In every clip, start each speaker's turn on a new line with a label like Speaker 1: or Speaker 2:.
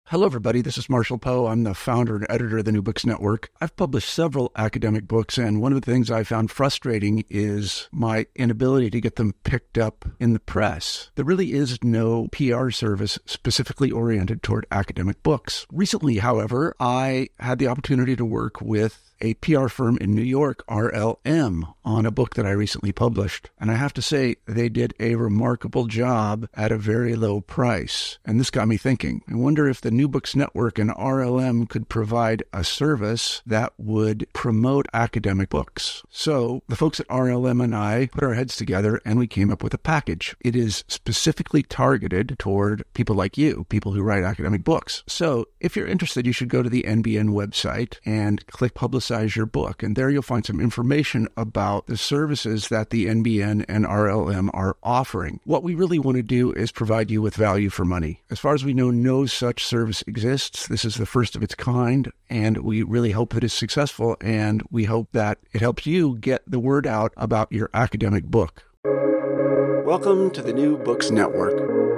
Speaker 1: Hello, everybody. This is Marshall Poe. I'm the founder and editor of the New Books Network. I've published several academic books, and one of the things I found frustrating is my inability to get them picked up in the press. There really is no PR service specifically oriented toward academic books. Recently, however, I had the opportunity to work with a PR firm in New York, RLM, on a book that I recently published. And I have to say, they did a remarkable job at a very low price. And this got me thinking. I wonder if the New Books Network and RLM could provide a service that would promote academic books. So the folks at RLM and I put our heads together and we came up with a package. It is specifically targeted toward people like you, people who write academic books. So if you're interested, you should go to the NBN website and click Publicize Your Book. And there you'll find some information about the services that the NBN and RLM are offering. What we really want to do is provide you with value for money. As far as we know, no such service exists. This is the first of its kind, and we really hope that it's successful, and we hope that it helps you get the word out about your academic book. Welcome to the New Books Network.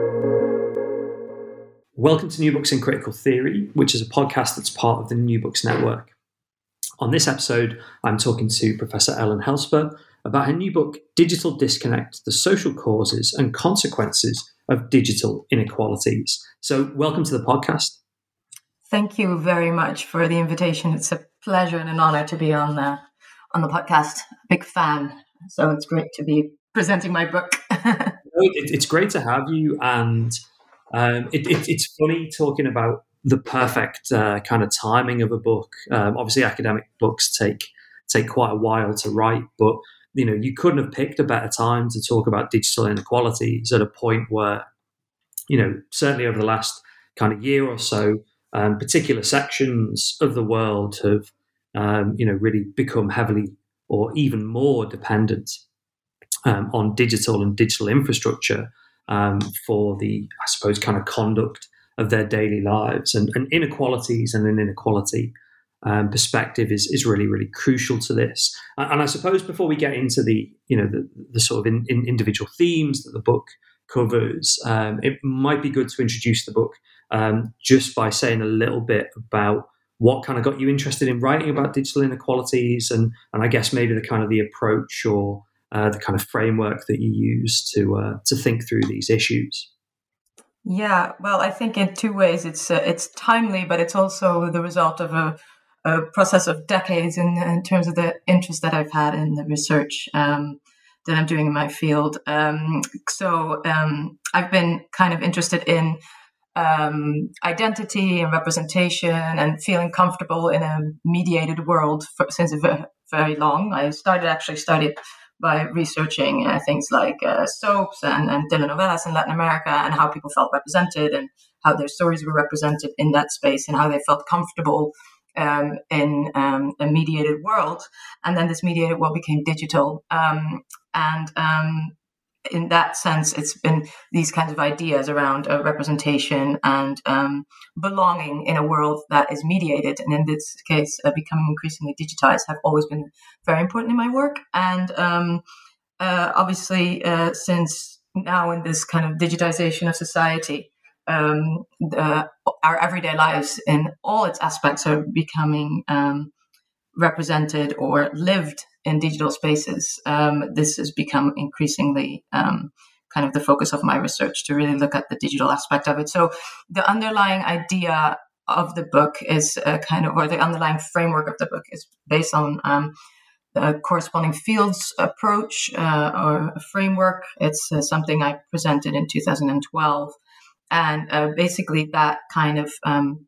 Speaker 2: Welcome to New Books in Critical Theory, which is a podcast that's part of the New Books Network. On this episode, I'm talking to Professor Ellen Helsper about her new book, Digital Disconnect, The Social Causes and Consequences of Digital Inequalities. So welcome to the podcast.
Speaker 3: Thank you very much for the invitation. It's a pleasure and an honor to be on the podcast. Big fan. So it's great to be presenting my book.
Speaker 2: It's great to have you. And it's funny talking about the perfect kind of timing of a book. Obviously, academic books take quite a while to write, but you couldn't have picked a better time to talk about digital inequalities at a point where, certainly over the last kind of year or so, particular sections of the world have, really become heavily or even more dependent on digital and digital infrastructure for the, I suppose, kind of conduct of their daily lives, and inequalities and an inequality perspective is really, really crucial to this. And I suppose before we get into the sort of individual themes that the book covers, it might be good to introduce the book just by saying a little bit about what kind of got you interested in writing about digital inequalities, and I guess maybe the kind of the approach or the kind of framework that you use to think through these issues.
Speaker 3: Yeah, well, I think in two ways. It's timely, but it's also the result of a process of decades in terms of the interest that I've had in the research that I'm doing in my field. So I've been kind of interested in identity and representation and feeling comfortable in a mediated world since very long. I studied by researching things like soaps and telenovelas in Latin America, and how people felt represented and how their stories were represented in that space and how they felt comfortable in a mediated world. And then this mediated world became digital. In that sense, it's been these kinds of ideas around representation and belonging in a world that is mediated, and in this case, becoming increasingly digitized, have always been very important in my work. And obviously, since now in this kind of digitization of society, our everyday lives in all its aspects are becoming represented or lived in digital spaces. This has become increasingly kind of the focus of my research, to really look at the digital aspect of it. So the underlying idea of the book is the underlying framework of the book is based on the corresponding fields approach or a framework. It's something I presented in 2012. And basically that kind of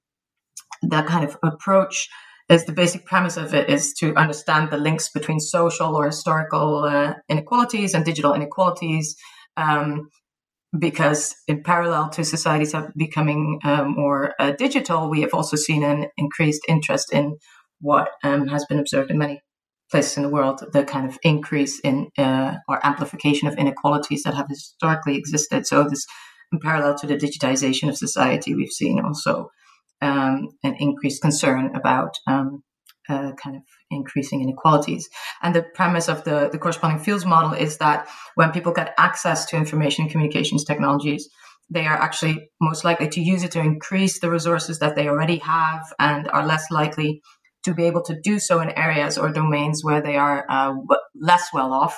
Speaker 3: approach is the basic premise of it is to understand the links between social or historical inequalities and digital inequalities, because in parallel to societies becoming more digital, we have also seen an increased interest in what has been observed in many places in the world, the kind of increase in or amplification of inequalities that have historically existed. So this, in parallel to the digitization of society, we've seen also an increased concern about kind of increasing inequalities. And the premise of the corresponding fields model is that when people get access to information and communications technologies, they are actually most likely to use it to increase the resources that they already have, and are less likely to be able to do so in areas or domains where they are less well off.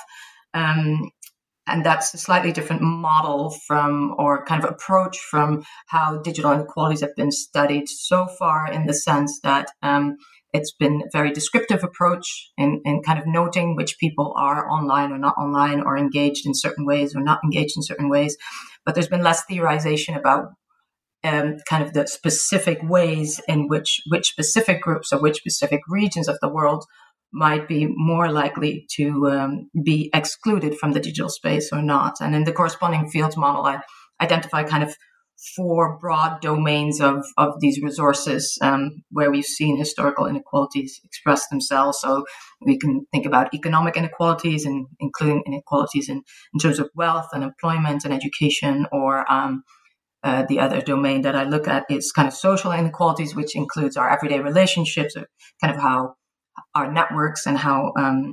Speaker 3: And that's a slightly different model from, or kind of approach from, how digital inequalities have been studied so far, in the sense that it's been a very descriptive approach in kind of noting which people are online or not online, or engaged in certain ways or not engaged in certain ways. But there's been less theorization about kind of the specific ways in which specific groups or which specific regions of the world might be more likely to be excluded from the digital space or not. And in the corresponding fields model, I identify kind of 4 broad domains of these resources where we've seen historical inequalities express themselves. So we can think about economic inequalities, and including inequalities in terms of wealth and employment and education, or the other domain that I look at is kind of social inequalities, which includes our everyday relationships, or kind of how our networks and how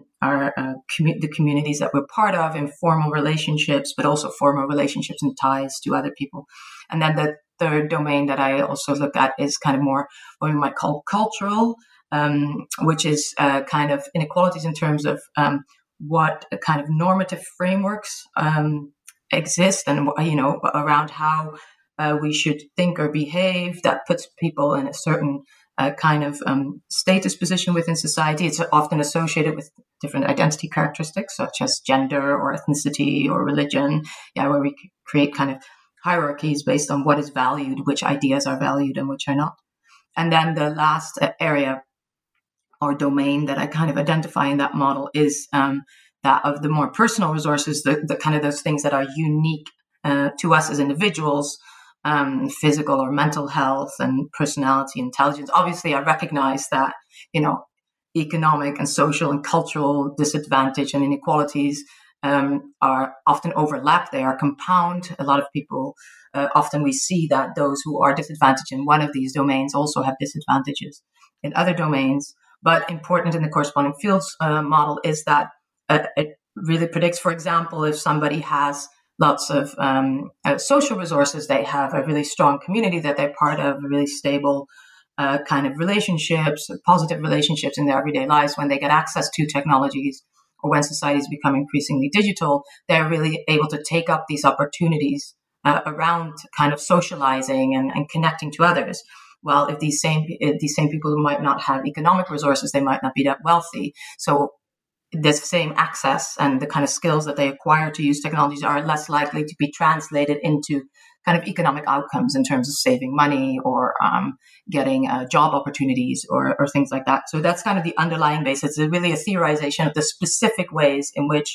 Speaker 3: the communities that we're part of, informal relationships, but also formal relationships and ties to other people. And then the third domain that I also look at is kind of more what we might call cultural, which is kind of inequalities in terms of what kind of normative frameworks exist, and around how we should think or behave, that puts people in a certain kind of status position within society. It's often associated with different identity characteristics, such as gender or ethnicity or religion, where we create kind of hierarchies based on what is valued, which ideas are valued and which are not. And then the last area or domain that I kind of identify in that model is that of the more personal resources, the kind of those things that are unique to us as individuals, physical or mental health and personality, intelligence. Obviously, I recognize that, economic and social and cultural disadvantage and inequalities are often overlap. They are compound. A lot of people, often we see that those who are disadvantaged in one of these domains also have disadvantages in other domains. But important in the corresponding fields model is that it really predicts, for example, if somebody has lots of social resources, they have a really strong community that they're part of, really stable kind of relationships, positive relationships in their everyday lives. When they get access to technologies, or when societies become increasingly digital, they're really able to take up these opportunities around kind of socializing and connecting to others. Well, if these same people who might not have economic resources, they might not be that wealthy. So this same access and the kind of skills that they acquire to use technologies are less likely to be translated into kind of economic outcomes in terms of saving money or getting job opportunities or things like that. So that's kind of the underlying base. It's really a theorization of the specific ways in which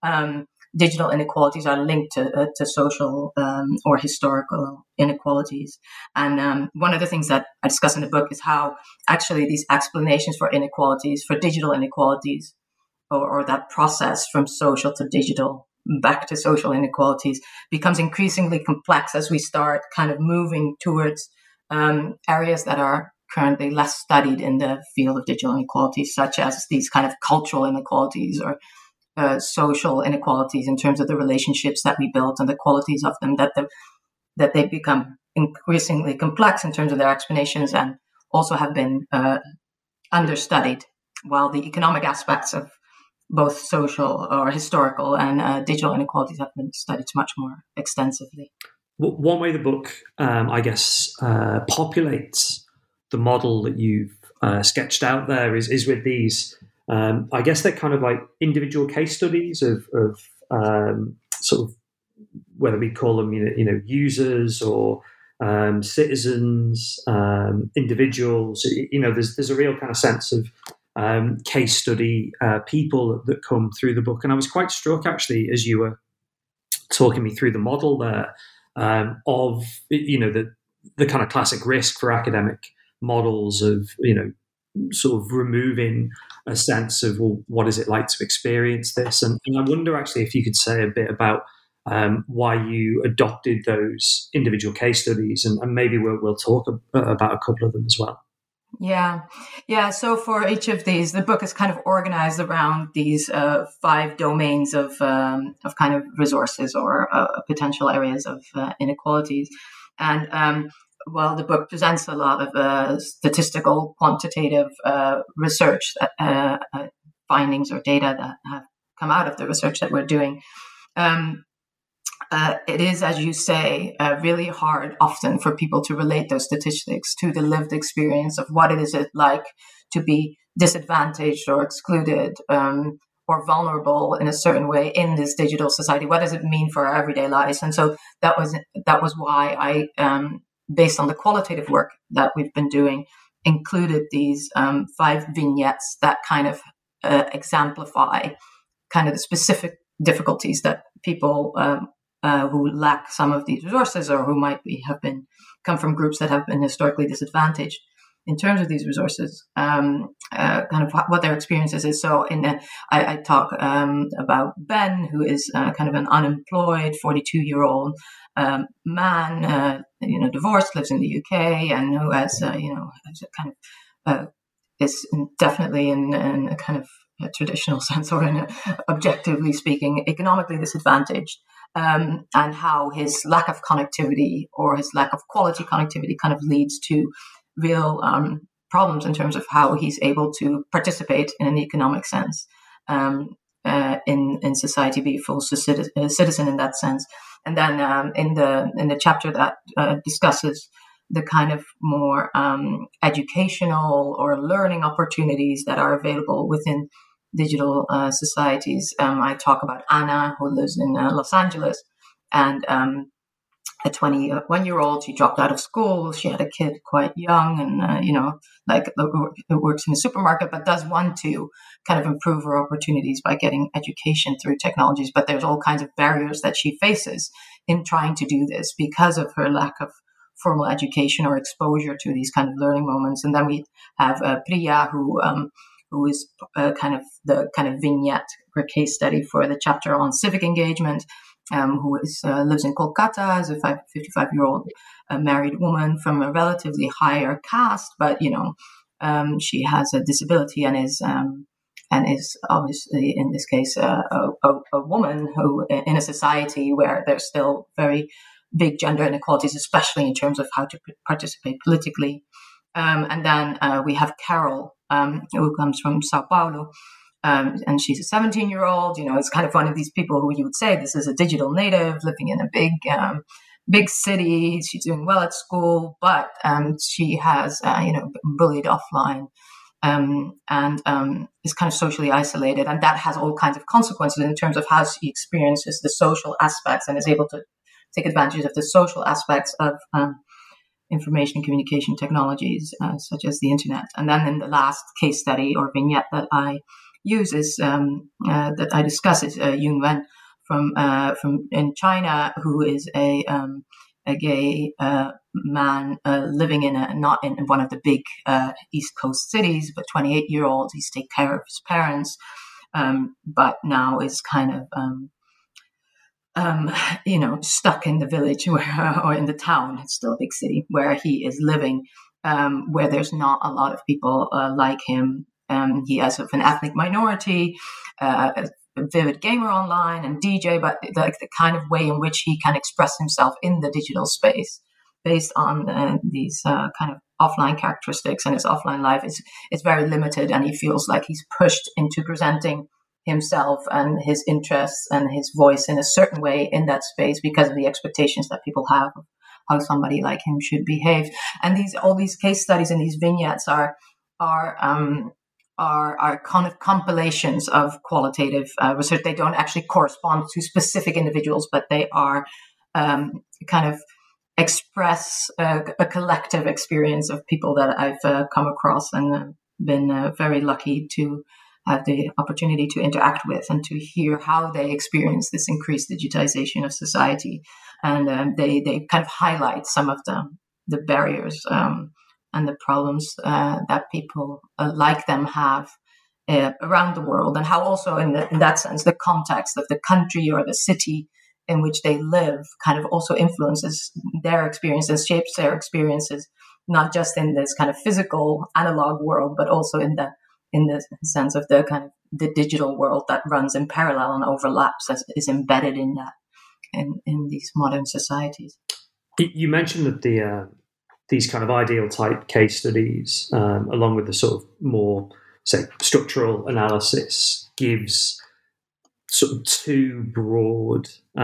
Speaker 3: digital inequalities are linked to social or historical inequalities. And one of the things that I discuss in the book is how actually these explanations for inequalities, for digital inequalities, or that process from social to digital back to social inequalities becomes increasingly complex as we start kind of moving towards areas that are currently less studied in the field of digital inequalities, such as these kind of cultural inequalities or social inequalities in terms of the relationships that we built and the qualities of them, that they become increasingly complex in terms of their explanations and also have been understudied, while the economic aspects of both social or historical and digital inequalities have been studied much more extensively.
Speaker 2: One way the book, populates the model that you've sketched out there is with these, I guess they're kind of like individual case studies of sort of, whether we call them, users or citizens, individuals. There's a real kind of sense of case study people that come through the book. And I was quite struck, actually, as you were talking me through the model there, of the kind of classic risk for academic models of sort of removing a sense of, well, what is it like to experience this? And I wonder actually if you could say a bit about why you adopted those individual case studies, and maybe we'll talk about a couple of them as well.
Speaker 3: Yeah. So for each of these, the book is kind of organized around these 5 domains of kind of resources or potential areas of inequalities. And well, the book presents a lot of statistical, quantitative research, findings or data that have come out of the research that we're doing. It is, as you say, really hard often for people to relate those statistics to the lived experience of what it is like to be disadvantaged or excluded or vulnerable in a certain way in this digital society. What does it mean for our everyday lives? And so that was why I, based on the qualitative work that we've been doing, included these 5 vignettes that kind of exemplify kind of the specific difficulties that people who lack some of these resources or who might come from groups that have been historically disadvantaged in terms of these resources, kind of what their experiences is. So I talk about Ben, who is kind of an unemployed 42-year-old man, divorced, lives in the UK, and who has, kind of is definitely in a kind of a traditional sense, or in objectively speaking, economically disadvantaged. And how his lack of connectivity or his lack of quality connectivity kind of leads to real problems in terms of how he's able to participate in an economic sense in society, be a full citizen in that sense. And then in the chapter that discusses the kind of more educational or learning opportunities that are available within digital societies. I talk about Anna, who lives in Los Angeles, and a 21-year-old. She dropped out of school. She had a kid quite young, and works in a supermarket, but does want to kind of improve her opportunities by getting education through technologies. But there's all kinds of barriers that she faces in trying to do this because of her lack of formal education or exposure to these kind of learning moments. And then we have Priya, who is kind of the kind of vignette or case study for the chapter on civic engagement, who lives in Kolkata as a 55-year-old married woman from a relatively higher caste, but she has a disability and is obviously in this case a woman who, in a society where there's still very big gender inequalities, especially in terms of how to participate politically. And then we have Carol, who comes from Sao Paulo, and she's a 17-year-old. It's kind of one of these people who you would say this is a digital native living in a big city. She's doing well at school, but she has been bullied offline and is kind of socially isolated, and that has all kinds of consequences in terms of how she experiences the social aspects and is able to take advantage of the social aspects of information and communication technologies, such as the internet. And then in the last case study or vignette that I use is that I discuss is Yun Wen from in China, who is a gay man living not in one of the big East Coast cities, but 28-year-old. He's taken care of his parents, but now is kind of stuck in the village or in the town. It's still a big city where he is living, where there's not a lot of people like him. He has an ethnic minority, a vivid gamer online and DJ, but the kind of way in which he can express himself in the digital space based on these kind of offline characteristics, and his offline life is very limited, and he feels like he's pushed into presenting himself and his interests and his voice in a certain way in that space because of the expectations that people have of how somebody like him should behave. And all these case studies and these vignettes are kind of compilations of qualitative research. They don't actually correspond to specific individuals, but they are kind of express a collective experience of people that I've come across and been very lucky to have the opportunity to interact with and to hear how they experience this increased digitization of society. And they kind of highlight some of the barriers and the problems that people like them have around the world, and how also in that sense the context of the country or the city in which they live kind of also influences their experiences, shapes their experiences, not just in this kind of physical analog world, but also in the sense of the kind of the digital world that runs in parallel and overlaps, as is embedded in that in these modern societies.
Speaker 2: You mentioned that these kind of ideal type case studies, along with the sort of more, say, structural analysis, gives sort of two broad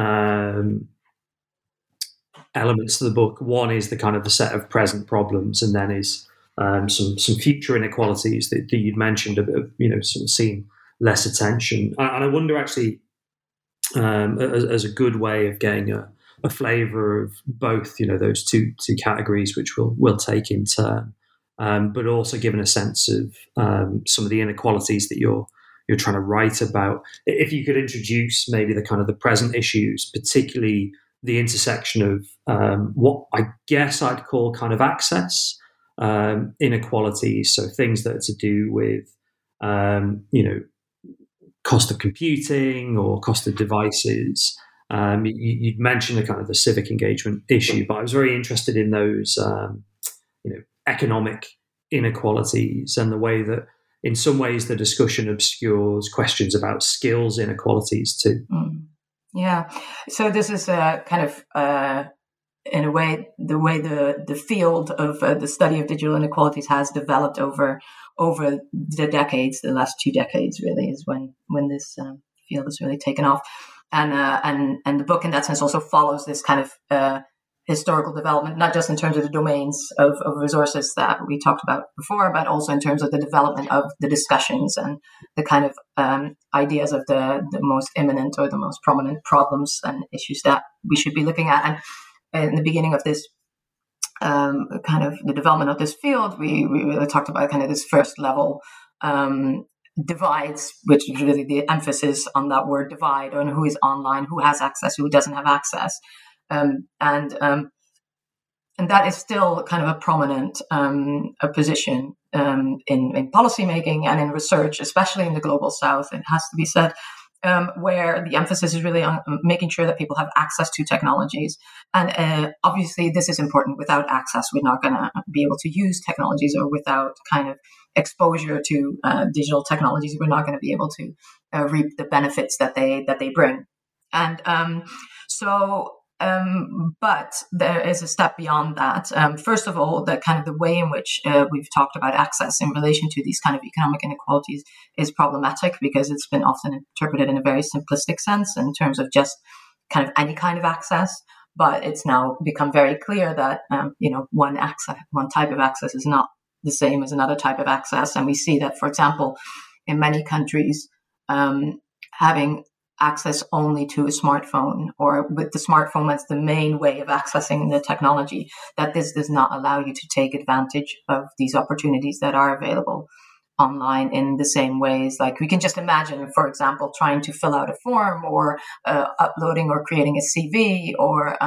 Speaker 2: elements to the book. One is the kind of the set of present problems, and then is some future inequalities that you'd mentioned, sort of seem less attention. And I wonder, actually, as a good way of getting a flavour of both, those two categories, which we'll take in turn, but also given a sense of some of the inequalities that you're trying to write about. If you could introduce maybe the kind of the present issues, particularly the intersection of what I guess I'd call kind of access inequalities, so things that are to do with cost of computing or cost of devices. You'd mentioned the kind of the civic engagement issue, but I was very interested in those economic inequalities and the way that in some ways the discussion obscures questions about skills inequalities too.
Speaker 3: Yeah. So this is kind of in a way the field of the study of digital inequalities has developed over the decades. The last 2 decades really is when this field has really taken off, and the book in that sense also follows this kind of historical development, not just in terms of the domains of resources that we talked about before, but also in terms of the development of the discussions and the kind of ideas of the most imminent or the most prominent problems and issues that we should be looking at. And in the beginning of this kind of the development of this field, we really talked about kind of this first level divides, which is really the emphasis on that word divide, on who is online, who has access, who doesn't have access. And that is still kind of a prominent a position in policymaking and in research, especially in the global south, it has to be said, where the emphasis is really on making sure that people have access to technologies. And obviously this is important. Without access, we're not going to be able to use technologies, or without kind of exposure to digital technologies, we're not going to be able to reap the benefits that they bring. And but there is a step beyond that. First of all, the kind of the way in which we've talked about access in relation to these kind of economic inequalities is problematic, because it's been often interpreted in a very simplistic sense in terms of just kind of any kind of access. But it's now become very clear that one type of access is not the same as another type of access, and we see that, for example, in many countries, having access only to a smartphone, or with the smartphone as the main way of accessing the technology, that this does not allow you to take advantage of these opportunities that are available online in the same ways. Like, we can just imagine, for example, trying to fill out a form, or uploading or creating a CV, or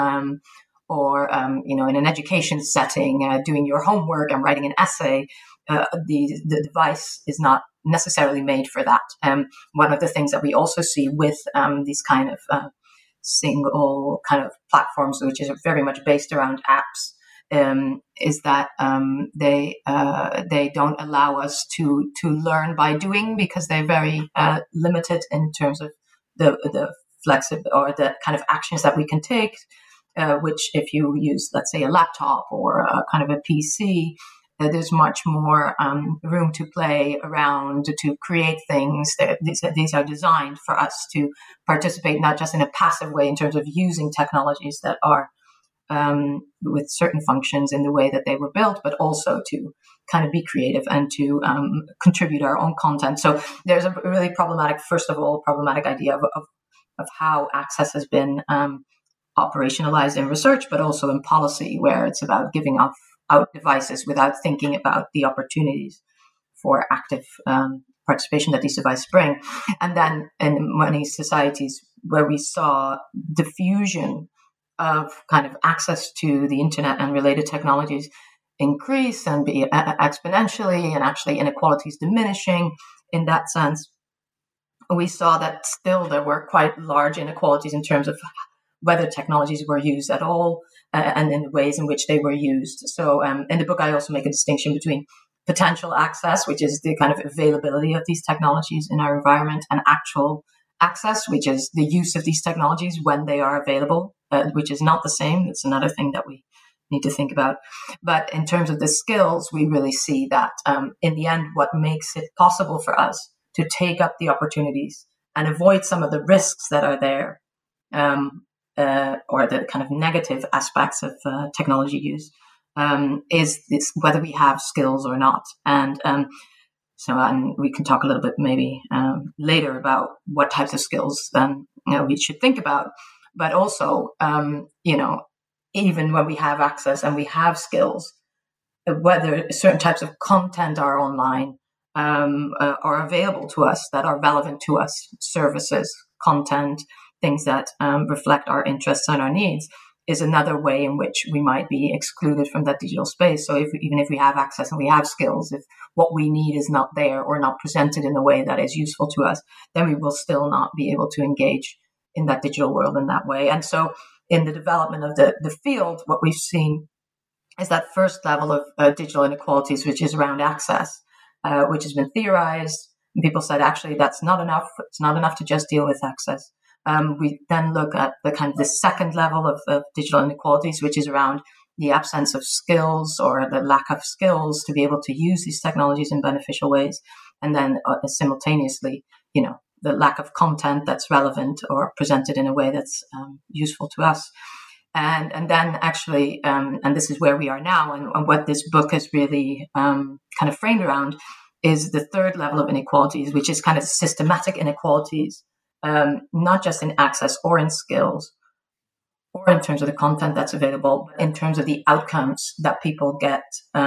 Speaker 3: in an education setting, doing your homework and writing an essay. The device is not necessarily made for that. One of the things that we also see with these kind of single kind of platforms, which is very much based around apps, is that they don't allow us to learn by doing, because they're very limited in terms of the flexible or the kind of actions that we can take. Which, if you use, let's say, a laptop or a kind of a PC, there's much more room to play around, to create things. These are designed for us to participate, not just in a passive way in terms of using technologies that are with certain functions in the way that they were built, but also to kind of be creative and to contribute our own content. So there's a really problematic idea of how access has been operationalized in research, but also in policy, where it's about giving out devices without thinking about the opportunities for active participation that these devices bring. And then in many societies where we saw diffusion of kind of access to the internet and related technologies increase and be exponentially, and actually inequalities diminishing in that sense, we saw that still there were quite large inequalities in terms of whether technologies were used at all, and in the ways in which they were used. So in the book, I also make a distinction between potential access, which is the kind of availability of these technologies in our environment, and actual access, which is the use of these technologies when they are available, which is not the same. That's another thing that we need to think about. But in terms of the skills, we really see that in the end, what makes it possible for us to take up the opportunities and avoid some of the risks that are there, or the kind of negative aspects of technology use, is this, whether we have skills or not. And we can talk a little bit maybe later about what types of skills we should think about. But also, even when we have access and we have skills, whether certain types of content are online, are available to us that are relevant to us, services, content, things that reflect our interests and our needs, is another way in which we might be excluded from that digital space. So even if we have access and we have skills, if what we need is not there or not presented in a way that is useful to us, then we will still not be able to engage in that digital world in that way. And so in the development of the field, what we've seen is that first level of digital inequalities, which is around access, which has been theorized. And people said, actually, that's not enough. It's not enough to just deal with access. We then look at the kind of the second level of digital inequalities, which is around the absence of skills or the lack of skills to be able to use these technologies in beneficial ways. And then simultaneously, the lack of content that's relevant or presented in a way that's useful to us. And then actually, and this is where we are now, and what this book is really kind of framed around is the third level of inequalities, which is kind of systematic inequalities, not just in access or in skills or in terms of the content that's available, but in terms of the outcomes that people get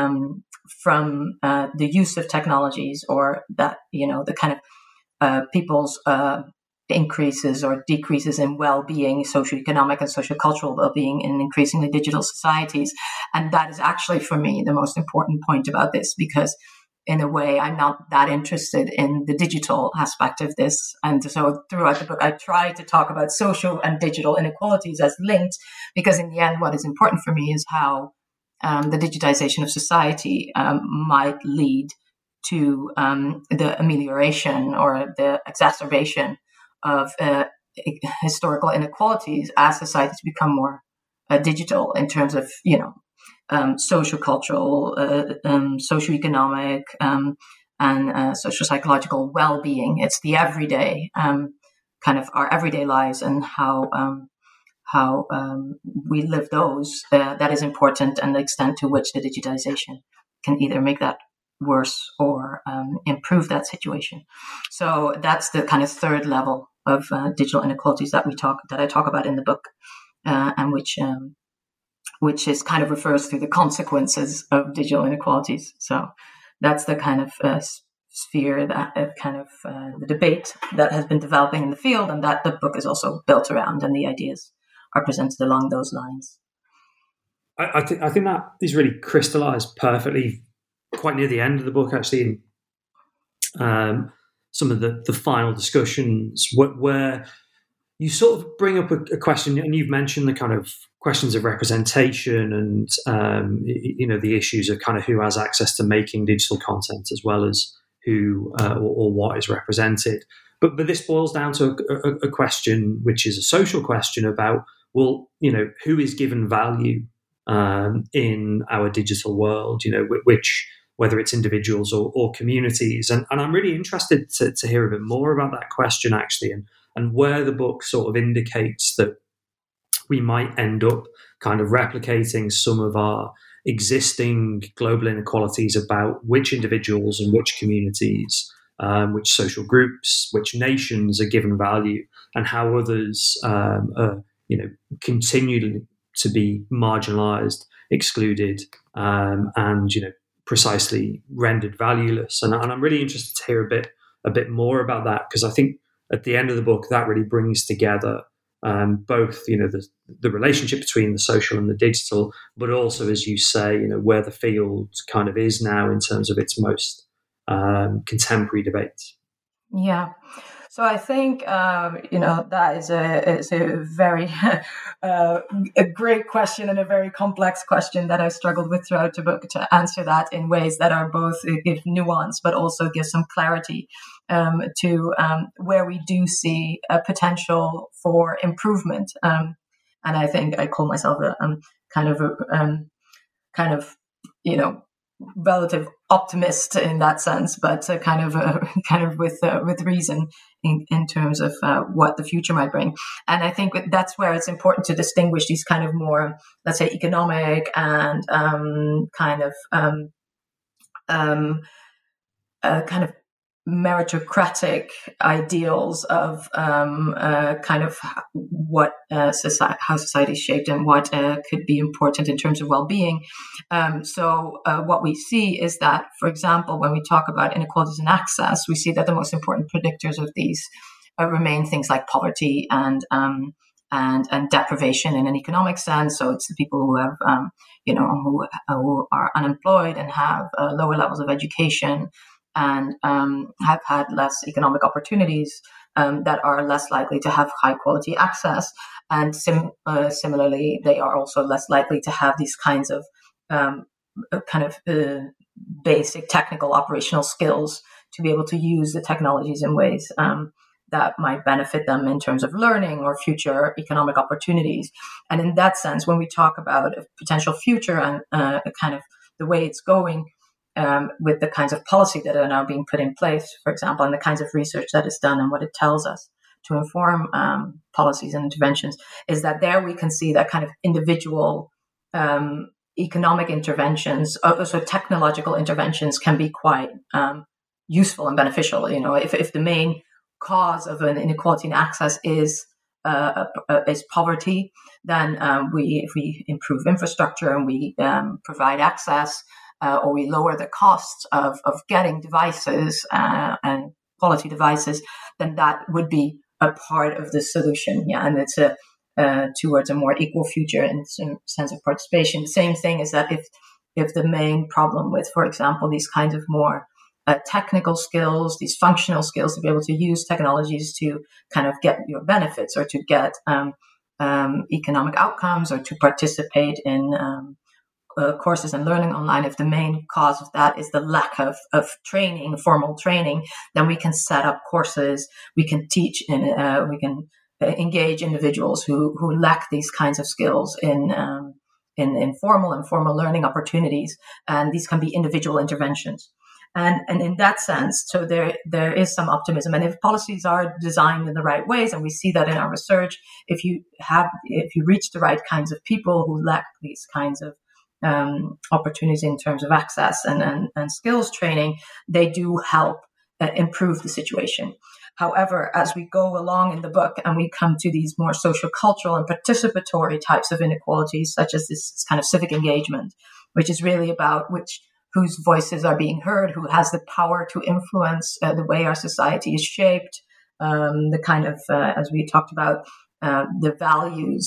Speaker 3: from the use of technologies, or that, the kind of people's increases or decreases in well-being, socioeconomic and sociocultural well-being in increasingly digital societies. And that is actually, for me, the most important point about this, because in a way, I'm not that interested in the digital aspect of this. And so throughout the book, I try to talk about social and digital inequalities as linked, because in the end, what is important for me is how the digitization of society might lead to the amelioration or the exacerbation of historical inequalities as societies become more digital in terms of, social-cultural, socioeconomic, and social-psychological well-being. It's the everyday, kind of our everyday lives and how we live those that is important, and the extent to which the digitization can either make that worse or improve that situation. So that's the kind of third level of digital inequalities that I talk about in the book, and which is kind of refers to the consequences of digital inequalities. So that's the kind of sphere that kind of the debate that has been developing in the field, and that the book is also built around, and the ideas are presented along those lines.
Speaker 2: I think that is really crystallized perfectly quite near the end of the book, actually, in some of the final discussions where you sort of bring up a question, and you've mentioned the kind of questions of representation and the issues of kind of who has access to making digital content, as well as who or what is represented. But this boils down to a question which is a social question about, well, who is given value in our digital world, which, whether it's individuals or communities. And I'm really interested to hear a bit more about that question, actually, and where the book sort of indicates that we might end up kind of replicating some of our existing global inequalities about which individuals and which communities, which social groups, which nations are given value, and how others are, continue to be marginalized, excluded, and precisely rendered valueless. And I'm really interested to hear a bit more about that, because I think at the end of the book that really brings together both the relationship between the social and the digital, but also, as you say, where the field kind of is now in terms of its most contemporary debates.
Speaker 3: Yeah. So I think that is a very a great question and a very complex question that I struggled with throughout the book to answer that in ways that are both give nuance but also give some clarity to where we do see a potential for improvement. And I think I call myself a relative optimist in that sense, but kind of with reason in terms of what the future might bring. And I think that's where it's important to distinguish these kind of more, let's say, economic and kind of meritocratic ideals of kind of what how society is shaped and what could be important in terms of well-being. So what we see is that, for example, when we talk about inequalities in access, we see that the most important predictors of these remain things like poverty and deprivation in an economic sense. So it's the people who have, who are unemployed and have lower levels of education and have had less economic opportunities that are less likely to have high quality access. And similarly, they are also less likely to have these kinds of basic technical operational skills to be able to use the technologies in ways that might benefit them in terms of learning or future economic opportunities. And in that sense, when we talk about a potential future and kind of the way it's going, with the kinds of policy that are now being put in place, for example, and the kinds of research that is done and what it tells us to inform policies and interventions, is that there we can see that kind of individual economic interventions, so technological interventions can be quite useful and beneficial. If the main cause of an inequality in access is poverty, then if we improve infrastructure and we provide access, or we lower the costs of getting devices and quality devices, then that would be a part of the solution. Yeah, and it's towards a more equal future in some sense of participation. The same thing is that if the main problem with, for example, these kinds of more technical skills, these functional skills, to be able to use technologies to kind of get your benefits or to get economic outcomes or to participate in courses and learning online, if the main cause of that is the lack of training, formal training, then we can set up courses, we can teach, and we can engage individuals who lack these kinds of skills in formal and formal learning opportunities, and these can be individual interventions. And in that sense, so there is some optimism. And if policies are designed in the right ways, and we see that in our research, if you reach the right kinds of people who lack these kinds of opportunities in terms of access and skills training, they do help improve the situation. However, as we go along in the book and we come to these more social, cultural, and participatory types of inequalities, such as this kind of civic engagement, which is really about whose voices are being heard, who has the power to influence the way our society is shaped, the kind of, as we talked about, the values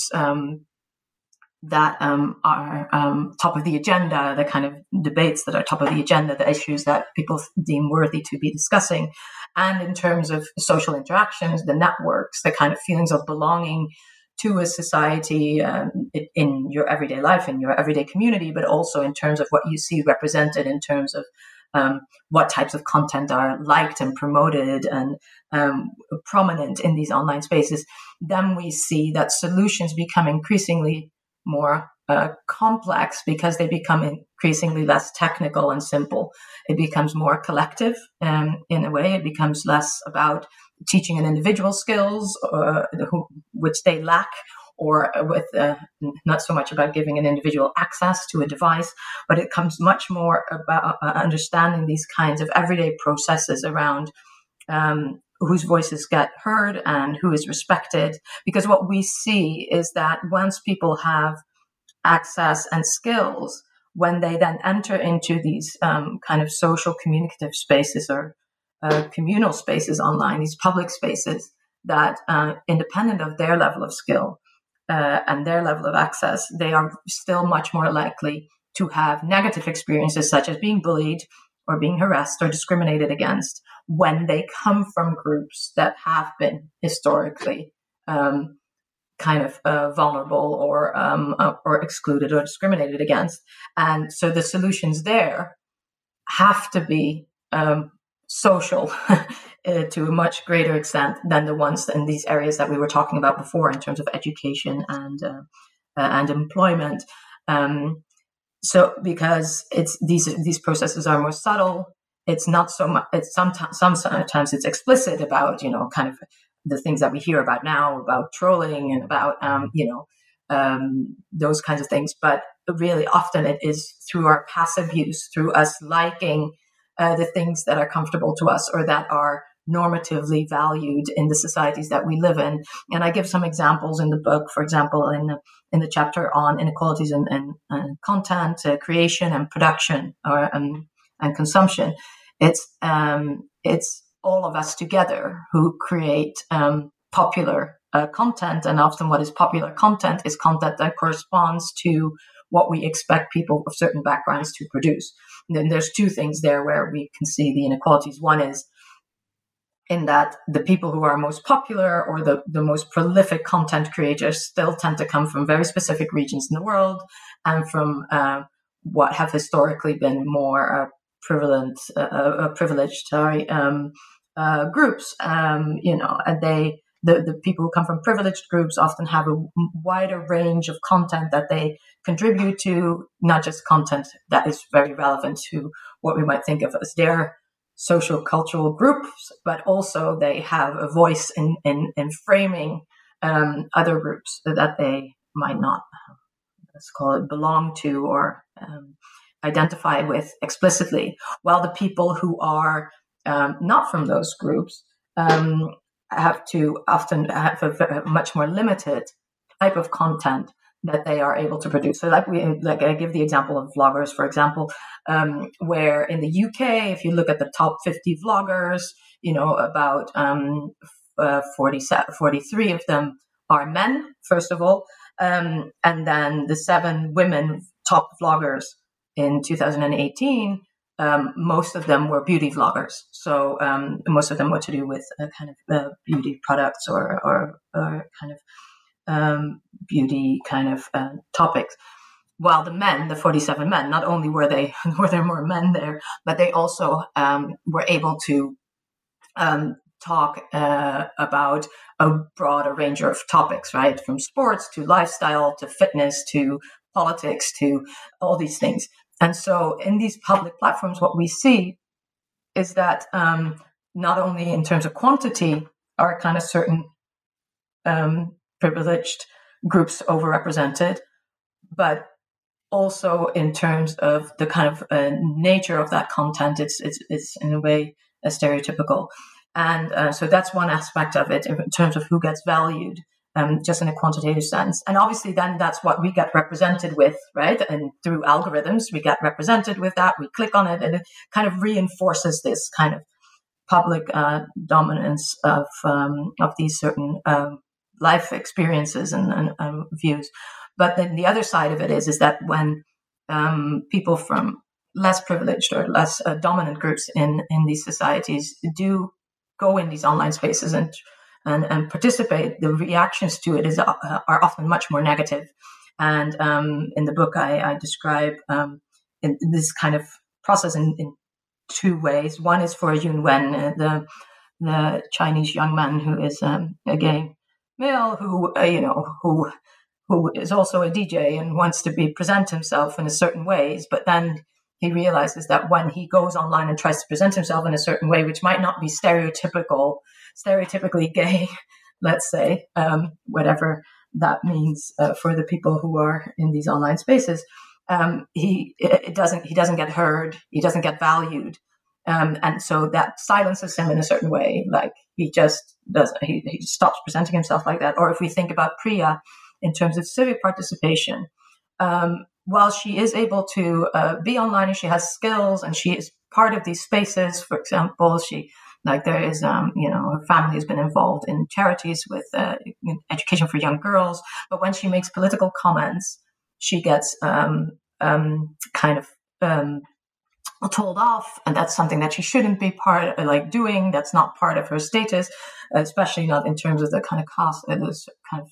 Speaker 3: that are top of the agenda, the kind of debates that are top of the agenda, the issues that people deem worthy to be discussing. And in terms of social interactions, the networks, the kind of feelings of belonging to a society in your everyday life, in your everyday community, but also in terms of what you see represented in terms of what types of content are liked and promoted and prominent in these online spaces, then we see that solutions become increasingly more complex because they become increasingly less technical and simple. It becomes more collective in a way. It becomes less about teaching an individual skills which they lack, or with not so much about giving an individual access to a device, but it comes much more about understanding these kinds of everyday processes around whose voices get heard and who is respected. Because what we see is that once people have access and skills, when they then enter into these kind of social communicative spaces or communal spaces online, these public spaces that independent of their level of skill and their level of access, they are still much more likely to have negative experiences such as being bullied or being harassed or discriminated against, when they come from groups that have been historically kind of vulnerable or excluded or discriminated against. And so the solutions there have to be social to a much greater extent than the ones in these areas that we were talking about before in terms of education and employment. So because it's these processes are more subtle, it's not so much. It's sometimes it's explicit about kind of the things that we hear about now about trolling and about those kinds of things. But really often it is through our passive use, through us liking the things that are comfortable to us or that are normatively valued in the societies that we live in. And I give some examples in the book. For example, in the chapter on inequalities in content creation and production and consumption, it's all of us together who create popular content. And often what is popular content is content that corresponds to what we expect people of certain backgrounds to produce. And then there's two things there where we can see the inequalities. One is in that the people who are most popular or the most prolific content creators still tend to come from very specific regions in the world and from what have historically been more privileged groups, and the people who come from privileged groups often have a wider range of content that they contribute to, not just content that is very relevant to what we might think of as their social cultural groups, but also they have a voice in framing other groups that they might not, let's call it, belong to or identify with explicitly, while the people who are not from those groups have to often have a much more limited type of content that they are able to produce. So like I give the example of vloggers, for example, where in the UK, if you look at the top 50 vloggers, about 43 of them are men, first of all. And then the 7 women top vloggers in 2018, most of them were beauty vloggers. So most of them were to do with kind of beauty products or kind of beauty kind of topics. While the men, the 47 men, not only were there more men there, but they also were able to talk about a broader range of topics, right? From sports to lifestyle to fitness to politics to all these things. And so in these public platforms, what we see is that not only in terms of quantity are kind of certain privileged groups overrepresented, but also in terms of the kind of nature of that content, it's in a way stereotypical. And so that's one aspect of it in terms of who gets valued, just in a quantitative sense. And obviously then that's what we get represented with, right? And through algorithms, we get represented with that. We click on it and it kind of reinforces this kind of public dominance of these certain life experiences and views. But then the other side of it is that when people from less privileged or less dominant groups in these societies do go in these online spaces and participate, the reactions to it are often much more negative. And in the book, I describe in this kind of process in 2 ways. One is for Yun Wen, the Chinese young man who is a gay male who is also a DJ and wants to present himself in a certain ways, but then he realizes that when he goes online and tries to present himself in a certain way, which might not be stereotypically gay, let's say, whatever that means for the people who are in these online spaces, he doesn't get heard, he doesn't get valued. And so that silences him in a certain way, like he just doesn't, he stops presenting himself like that. Or if we think about Priya in terms of civic participation, while she is able to be online and she has skills and she is part of these spaces, for example, there is, her family has been involved in charities with education for young girls. But when she makes political comments, she gets kind of told off, and that's something that she shouldn't be doing. That's not part of her status, especially not in terms of the kind of cost, this kind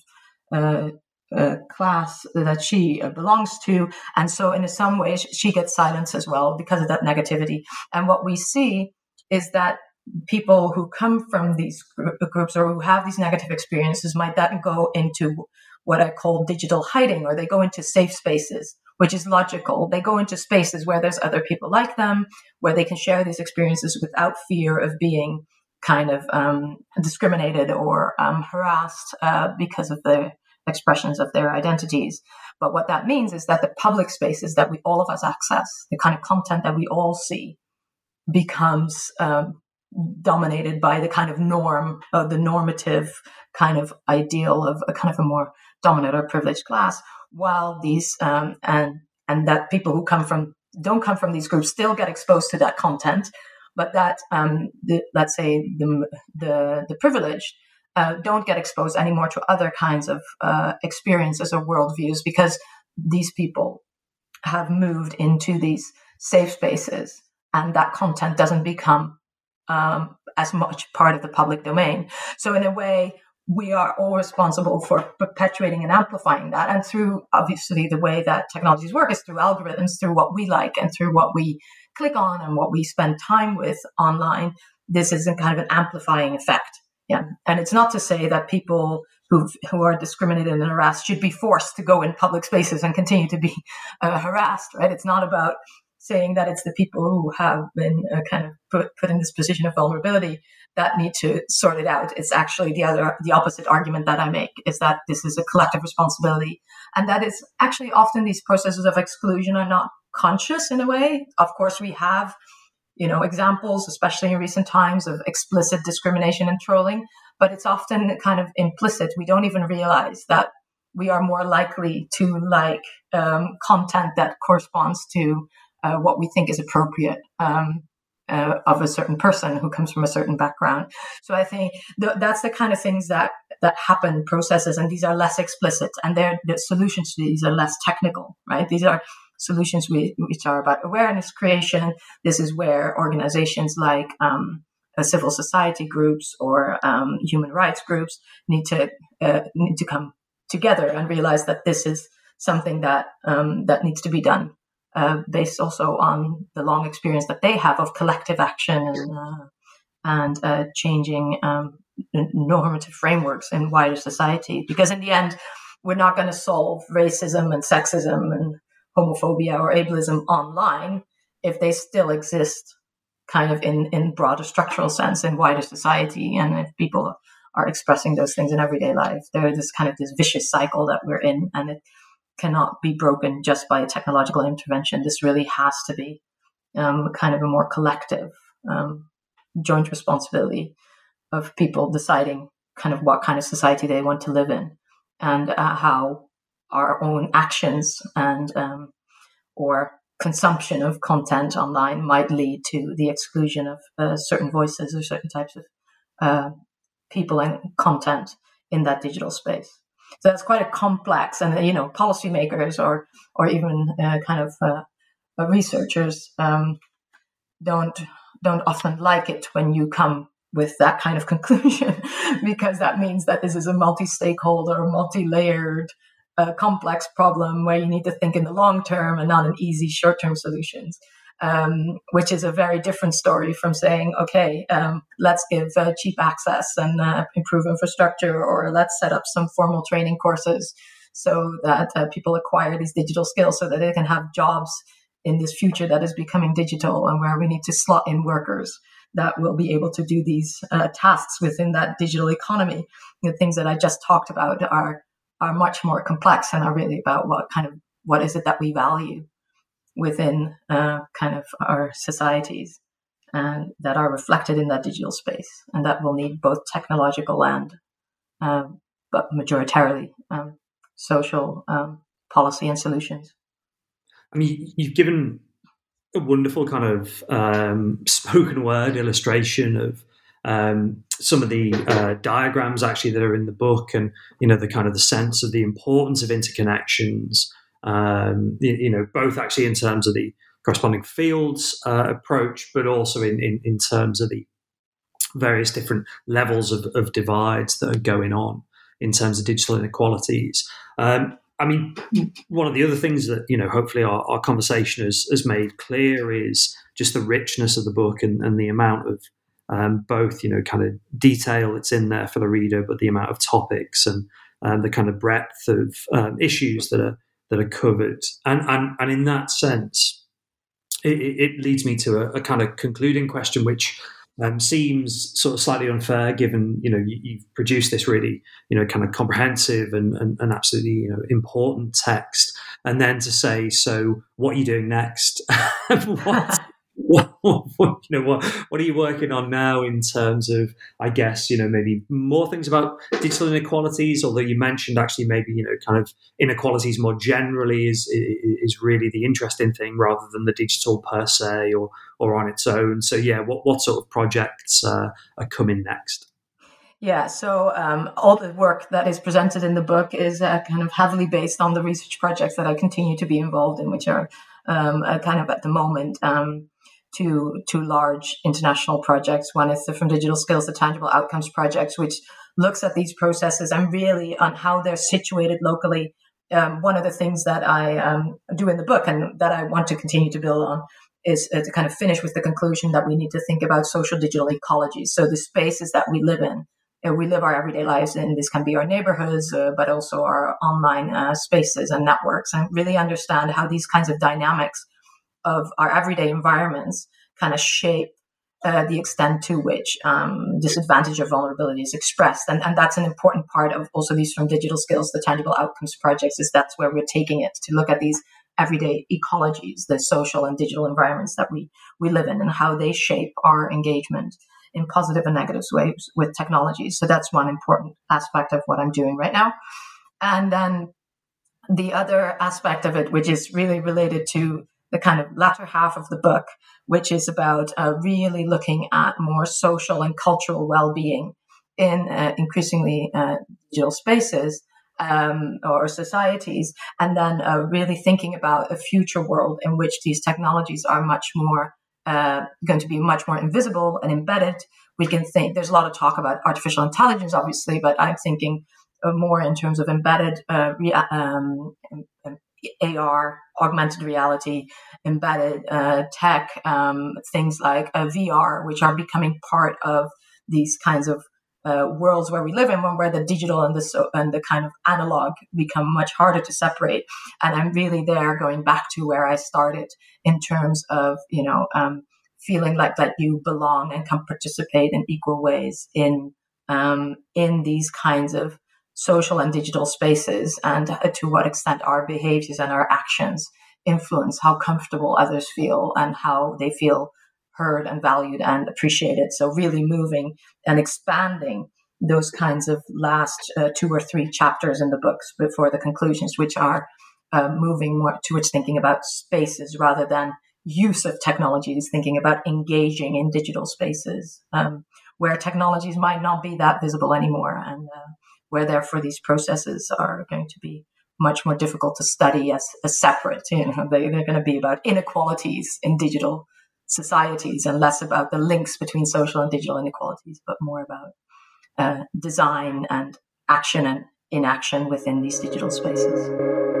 Speaker 3: of class that she belongs to. And so in some ways she gets silenced as well because of that negativity. And what we see is that people who come from these groups or who have these negative experiences might then go into what I call digital hiding, or they go into safe spaces, which is logical. They go into spaces where there's other people like them, where they can share these experiences without fear of being kind of discriminated or harassed because of the expressions of their identities. But what that means is that the public spaces that all of us access, the kind of content that we all see, becomes dominated by the kind of norm, the normative kind of ideal of a kind of a more dominant or privileged class, while these and that people who don't come from these groups still get exposed to that content, but that let's say the privileged don't get exposed anymore to other kinds of experiences or worldviews, because these people have moved into these safe spaces, and that content doesn't become as much part of the public domain. So in a way, we are all responsible for perpetuating and amplifying that. And through, obviously, the way that technologies work is through algorithms, through what we like and through what we click on and what we spend time with online. This is a kind of an amplifying effect. Yeah. And it's not to say that people who are discriminated and harassed should be forced to go in public spaces and continue to be harassed, right? It's not about saying that it's the people who have been kind of put in this position of vulnerability that need to sort it out. It's actually the opposite argument that I make, is that this is a collective responsibility. And that is actually often these processes of exclusion are not conscious in a way. Of course, we have, examples, especially in recent times, of explicit discrimination and trolling, but it's often kind of implicit. We don't even realize that we are more likely to like content that corresponds to what we think is appropriate of a certain person who comes from a certain background. So I think that's the kind of things that happen, processes, and these are less explicit, and the solutions to these are less technical, right? These are solutions which are about awareness creation. This is where organizations like civil society groups or human rights groups need to come together and realize that this is something that needs to be done. Based also on the long experience that they have of collective action and changing normative frameworks in wider society. Because in the end, we're not going to solve racism and sexism and homophobia or ableism online if they still exist kind of in broader structural sense in wider society. And if people are expressing those things in everyday life, there's this vicious cycle that we're in, and it cannot be broken just by a technological intervention. This really has to be kind of a more collective, joint responsibility of people deciding kind of what kind of society they want to live in, and how our own actions and or consumption of content online might lead to the exclusion of certain voices or certain types of people and content in that digital space. So that's quite a complex, and policymakers or even researchers don't often like it when you come with that kind of conclusion, because that means that this is a multi-stakeholder, multi-layered, complex problem where you need to think in the long term and not in easy short-term solutions. Which is a very different story from saying, okay, let's give cheap access and improve infrastructure, or let's set up some formal training courses so that people acquire these digital skills so that they can have jobs in this future that is becoming digital, and where we need to slot in workers that will be able to do these tasks within that digital economy. The things that I just talked about are much more complex and are really about what is it that we value within kind of our societies, and that are reflected in that digital space, and that will need both technological and, but majoritarily, social policy and solutions.
Speaker 2: I mean, you've given a wonderful kind of spoken word illustration of some of the diagrams actually that are in the book, and the kind of the sense of the importance of interconnections. Both actually in terms of the corresponding fields approach, but also in terms of the various different levels of divides that are going on in terms of digital inequalities. I mean, one of the other things that, hopefully our conversation has made clear is just the richness of the book and the amount of both, kind of detail that's in there for the reader, but the amount of topics and the kind of breadth of issues that are covered. And in that sense, it leads me to a kind of concluding question, which seems sort of slightly unfair, given you've produced this really kind of comprehensive and absolutely important text, and then to say, so what are you doing next? What are you working on now in terms of, I guess, maybe more things about digital inequalities, although you mentioned actually maybe kind of inequalities more generally is really the interesting thing rather than the digital per se or on its own. So yeah, what sort of projects are coming next?
Speaker 3: Yeah, so all the work that is presented in the book is kind of heavily based on the research projects that I continue to be involved in, which are kind of at the moment two large international projects. One is the From Digital Skills to Tangible Outcomes projects, which looks at these processes and really on how they're situated locally. One of the things that I do in the book and that I want to continue to build on is to kind of finish with the conclusion that we need to think about social digital ecologies. So the spaces that we live in, we live our everyday lives in. This can be our neighborhoods, but also our online spaces and networks, and really understand how these kinds of dynamics of our everyday environments kind of shape the extent to which disadvantage or vulnerability is expressed. And that's an important part of also these From Digital Skills, the Tangible Outcomes projects, is that's where we're taking it to look at these everyday ecologies, the social and digital environments that we live in and how they shape our engagement in positive and negative ways with technologies. So that's one important aspect of what I'm doing right now. And then the other aspect of it, which is really related to the kind of latter half of the book, which is about really looking at more social and cultural well-being in increasingly digital spaces or societies, and then really thinking about a future world in which these technologies are much more going to be much more invisible and embedded. We can think there's a lot of talk about artificial intelligence, obviously, but I'm thinking more in terms of embedded AR, augmented reality, embedded tech, things like VR, which are becoming part of these kinds of worlds where we live in, where the digital and the kind of analog become much harder to separate. And I'm really there going back to where I started in terms of, feeling like that you belong and can participate in equal ways in these kinds of social and digital spaces, and to what extent our behaviors and our actions influence how comfortable others feel and how they feel heard and valued and appreciated. So really moving and expanding those kinds of last 2 or 3 chapters in the books before the conclusions, which are moving more towards thinking about spaces rather than use of technologies, thinking about engaging in digital spaces where technologies might not be that visible anymore, and where therefore these processes are going to be much more difficult to study as separate. They're going to be about inequalities in digital societies and less about the links between social and digital inequalities, but more about design and action and inaction within these digital spaces.